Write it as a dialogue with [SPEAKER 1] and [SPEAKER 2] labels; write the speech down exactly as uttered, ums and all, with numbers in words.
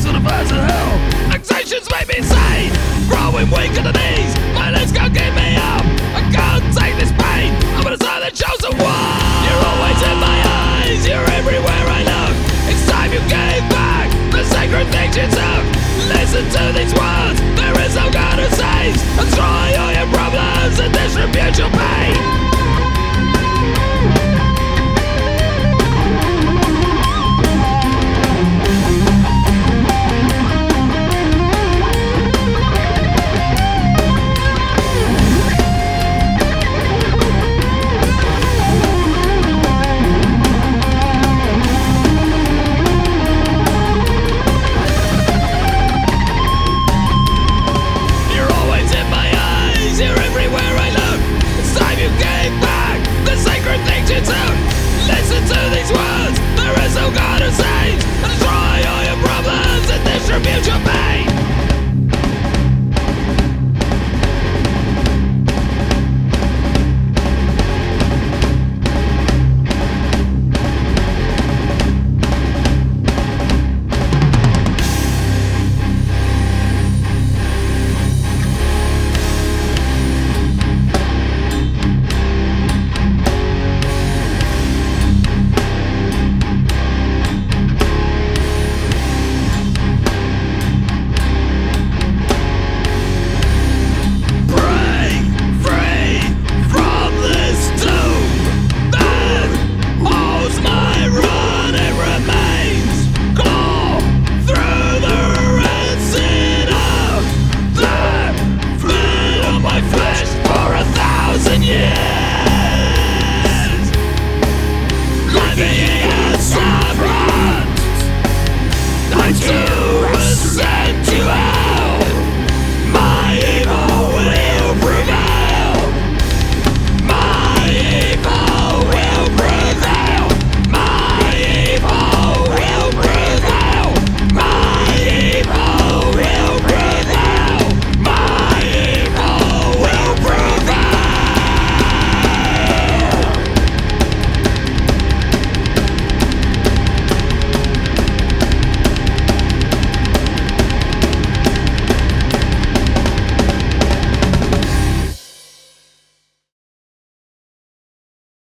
[SPEAKER 1] on the verge of hell. Accusations make me insane, growing weak at the knees. My legs can't keep me up, I can't take this pain. I'm gonna turn the chosen one. You're always in my eyes, you're everywhere I look. It's time you gave back the sacred things you took. Listen to these words, there is no God who saves. Destroy all your problems and distribute your pain.